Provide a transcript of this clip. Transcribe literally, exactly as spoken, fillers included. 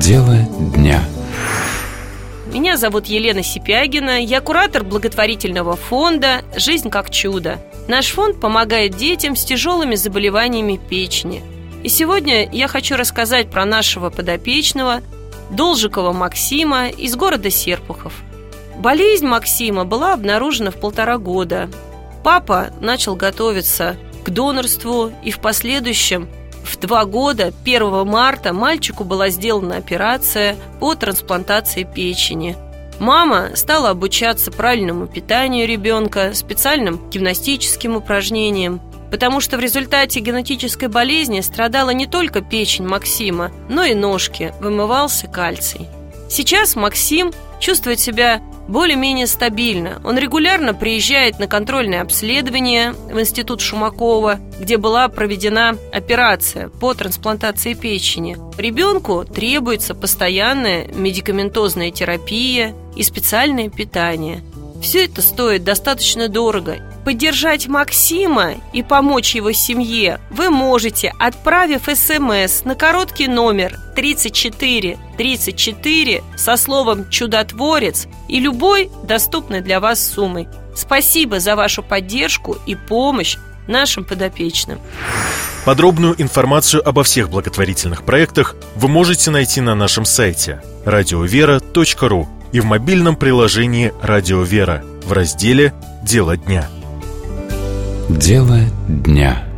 Дело дня. Меня зовут Елена Сипягина, я куратор благотворительного фонда «Жизнь как чудо». Наш фонд помогает детям с тяжелыми заболеваниями печени. И сегодня я хочу рассказать про нашего подопечного Должикова Максима из города Серпухов. Болезнь Максима была обнаружена в полтора года. Папа начал готовиться к донорству, и в последующем в два года, первого марта, мальчику была сделана операция по трансплантации печени. Мама стала обучаться правильному питанию ребенка, специальным гимнастическим упражнениям, потому что в результате генетической болезни страдала не только печень Максима, но и ножки, вымывался кальций. Сейчас Максим чувствует себя более-менее стабильно. Он регулярно приезжает на контрольное обследование в институт Шумакова, где была проведена операция по трансплантации печени. Ребенку требуется постоянная медикаментозная терапия и специальное питание. Все это стоит достаточно дорого. Поддержать Максима и помочь его семье вы можете, отправив смс на короткий номер тридцать четыре тридцать четыре со словом «Чудотворец» и любой доступной для вас суммой. Спасибо за вашу поддержку и помощь нашим подопечным. Подробную информацию обо всех благотворительных проектах вы можете найти на нашем сайте радиовера точка ру и в мобильном приложении «Радио Вера» в разделе «Дело дня». Дело дня.